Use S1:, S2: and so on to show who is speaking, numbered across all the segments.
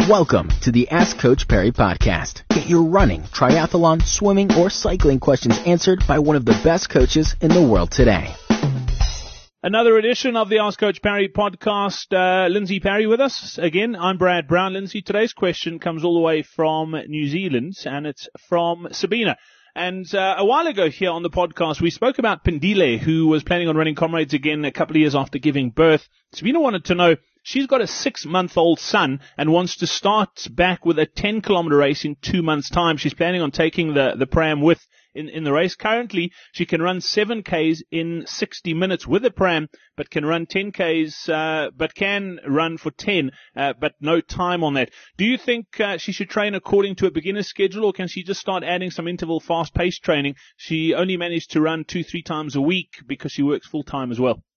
S1: Welcome to the Ask Coach Perry podcast. Get your running, triathlon, swimming, or cycling questions answered by one of the best coaches in the world today.
S2: Another edition of the Ask Coach Perry podcast. Lindsay Perry with us. Again, I'm Brad Brown. Lindsay, today's question comes all the way from New Zealand, and it's from Sabina. And a while ago here on the podcast, we spoke about Pendile, who was planning on running Comrades again a couple of years after giving birth. Sabina wanted to know, she's got a 6-month-old son and wants to start back with a 10-kilometer race in 2 months' time. She's planning on taking the pram with in the race. Currently, she can run 7Ks in 60 minutes with the pram, but can run 10Ks, but can run for 10, but no time on that. Do you think she should train according to a beginner's schedule, or can she just start adding some interval fast-paced training? She only managed to run 2-3 times a week because she works full-time as well.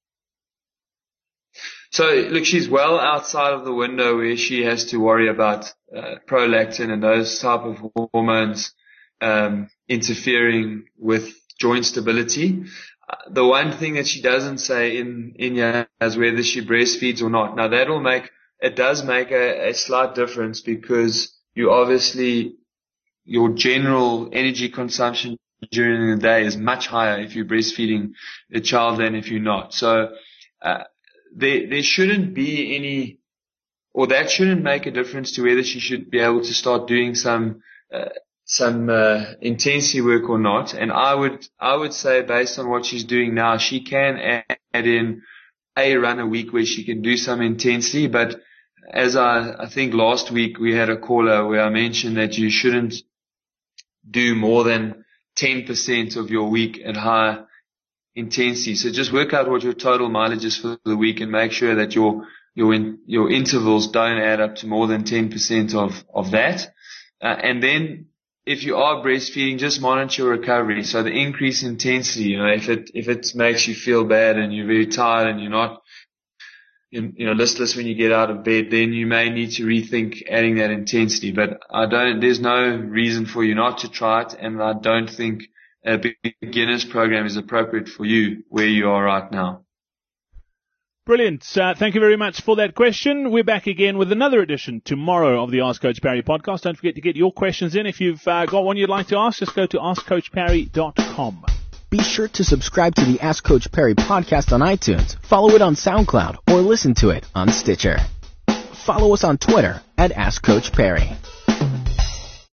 S3: So, look, she's well outside of the window where she has to worry about prolactin and those type of hormones interfering with joint stability. The one thing that she doesn't say in here is whether she breastfeeds or not. Now, it does make a slight difference, because you obviously, your general energy consumption during the day is much higher if you're breastfeeding a child than if you're not. So, there shouldn't be any, or that shouldn't make a difference to whether she should be able to start doing some intensity work or not. And I would say, based on what she's doing now, she can add in a run a week where she can do some intensity. But as I think last week we had a caller where I mentioned that you shouldn't do more than 10% of your week at high intensity. So just work out what your total mileage is for the week and make sure that your intervals don't add up to more than 10% of that. And then if you are breastfeeding, just monitor your recovery. So the increased intensity, if it makes you feel bad and you're very tired and you're not, listless when you get out of bed, then you may need to rethink adding that intensity. But there's no reason for you not to try it. And I don't think a beginner's program is appropriate for you where you are right now.
S2: Brilliant. Thank you very much for that question. We're back again with another edition tomorrow of the Ask Coach Perry podcast. Don't forget to get your questions in. If you've got one you'd like to ask, just go to askcoachperry.com.
S1: Be sure to subscribe to the Ask Coach Perry podcast on iTunes, follow it on SoundCloud, or listen to it on Stitcher. Follow us on Twitter at Ask Coach Perry.